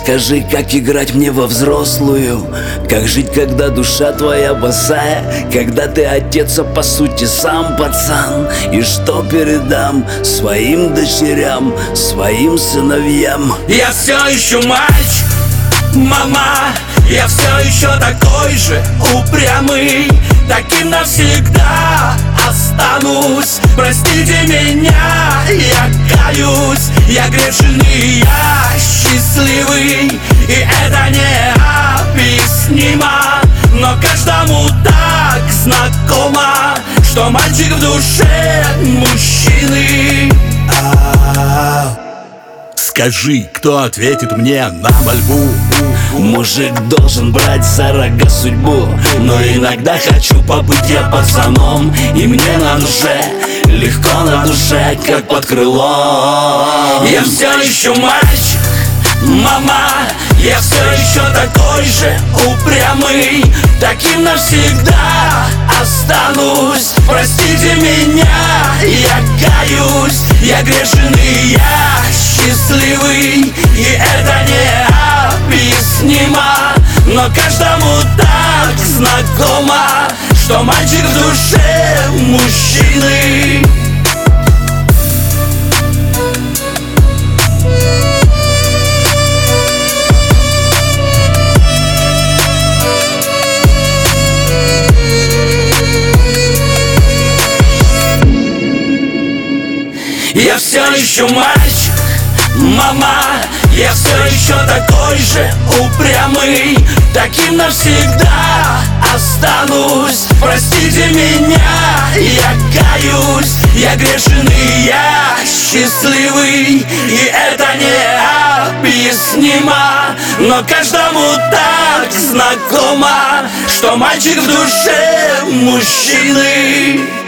Скажи, как играть мне во взрослую? Как жить, когда душа твоя босая? Когда ты отец, а по сути сам пацан? И что передам своим дочерям, своим сыновьям? Я все еще мальчик, мама. Я все еще такой же упрямый, таким навсегда останусь. Простите меня, я каюсь, я грешный, я счастливый. И это необъяснимо, но каждому так знакомо, что мальчик в душе мужчины. Скажи, кто ответит мне на мольбу? Мужик должен брать за рога судьбу, но иногда хочу побыть я пацаном, и мне на душе, легко на душе, как под крылом. Я все еще мальчик, мама. Я все еще такой же упрямый, таким навсегда останусь. Простите меня, я каюсь, я грешный, я счастливый. И это необъяснимо, но каждому так знакомо, что мальчик в душе мужчины. Я все еще мальчик, мама. Я все еще такой же упрямый, таким навсегда останусь. Простите меня, я каюсь, я грешный, я счастливый. И это необъяснимо, но каждому так знакомо, что мальчик в душе мужчины.